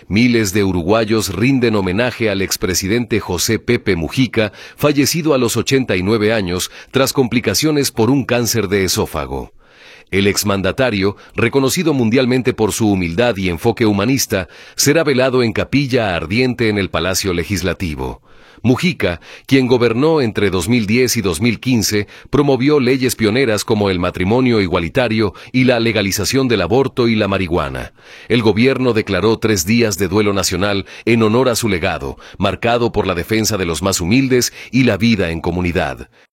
Miles de uruguayos rinden homenaje al expresidente José Pepe Mujica, fallecido a los 89 años tras complicaciones por un cáncer de esófago. El exmandatario, reconocido mundialmente por su humildad y enfoque humanista, será velado en capilla ardiente en el Palacio Legislativo. Mujica, quien gobernó entre 2010 y 2015, promovió leyes pioneras como el matrimonio igualitario y la legalización del aborto y la marihuana. El gobierno declaró 3 días de duelo nacional en honor a su legado, marcado por la defensa de los más humildes y la vida en comunidad.